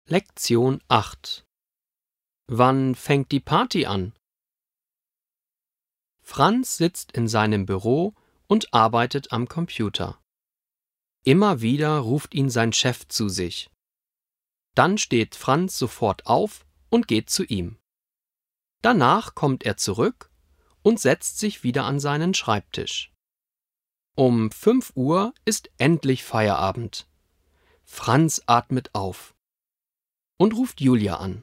Lektion 8. Wann fängt die Party an? Franz sitzt in seinem Büro und arbeitet am Computer. Immer wieder ruft ihn sein Chef zu sich. Dann steht Franz sofort auf und geht zu ihm. Danach kommt er zurück und setzt sich wieder an seinen Schreibtisch. Um 5 Uhr ist endlich Feierabend. Franz atmet auf und ruft Julia an.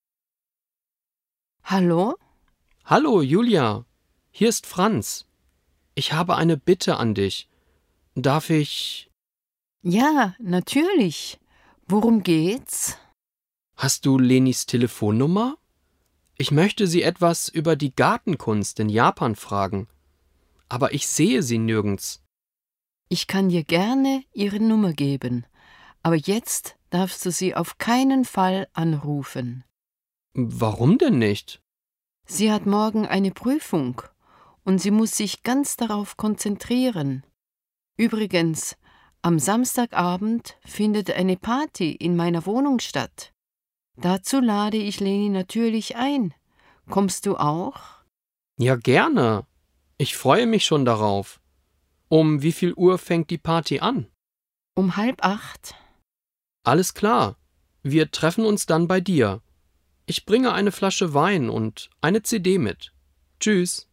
Hallo? Hallo, Julia, hier ist Franz. Ich habe eine Bitte an dich. Darf ich... Ja, natürlich. Worum geht's? Hast du Lenis Telefonnummer? Ich möchte sie etwas über die Gartenkunst in Japan fragen. Aber ich sehe sie nirgends. Ich kann dir gerne ihre Nummer geben, aber jetzt darfst du sie auf keinen Fall anrufen. Warum denn nicht? Sie hat morgen eine Prüfung und sie muss sich ganz darauf konzentrieren. Übrigens, am Samstagabend findet eine Party in meiner Wohnung statt. Dazu lade ich Leni natürlich ein. Kommst du auch? Ja, gerne. Ich freue mich schon darauf. Um wie viel Uhr fängt die Party an? Um 7:30. Alles klar. Wir treffen uns dann bei dir. Ich bringe eine Flasche Wein und eine CD mit. Tschüss.